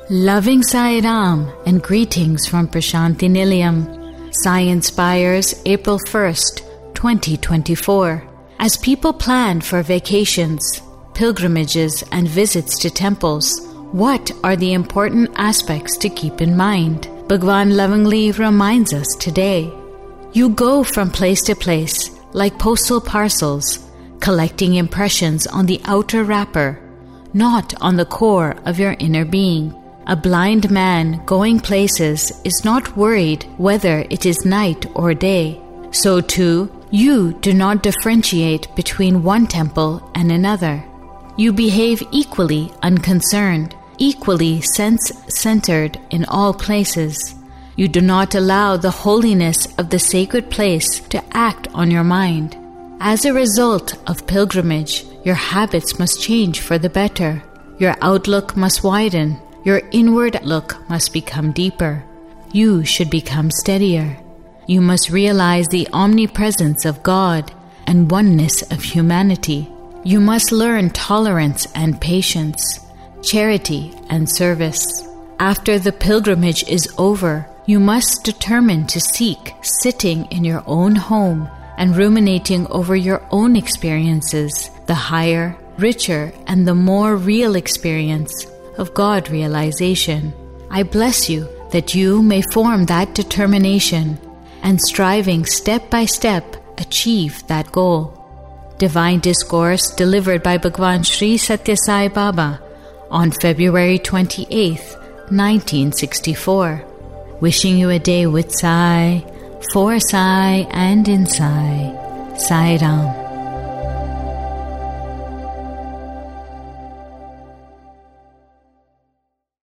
Loving Sai Ram and greetings from Prashanti Nilayam. Sai Inspires, April 1st, 2024. As people plan for vacations, pilgrimages, and visits to temples, what are the important aspects to keep in mind? Bhagwan lovingly reminds us today. You go from place to place like postal parcels, collecting impressions on the outer wrapper, not on the core of your inner being. A blind man going places is not worried whether it is night or day. So too, you do not differentiate between one temple and another. You behave equally unconcerned, equally sense-centered in all places. You do not allow the holiness of the sacred place to act on your mind. As a result of pilgrimage, your habits must change for the better. Your outlook must widen. Your inward look must become deeper. You should become steadier. You must realize the omnipresence of God and oneness of humanity. You must learn tolerance and patience, charity and service. After the pilgrimage is over, you must determine to seek sitting in your own home and ruminating over your own experiences, the higher, richer, and the more real experience of God realization. I bless you that you may form that determination and striving step by step achieve that goal. Divine Discourse delivered by Bhagwan Sri Satya Sai Baba on February 28th, 1964. Wishing you a day with Sai, for Sai, and in Sai. Sai Ram.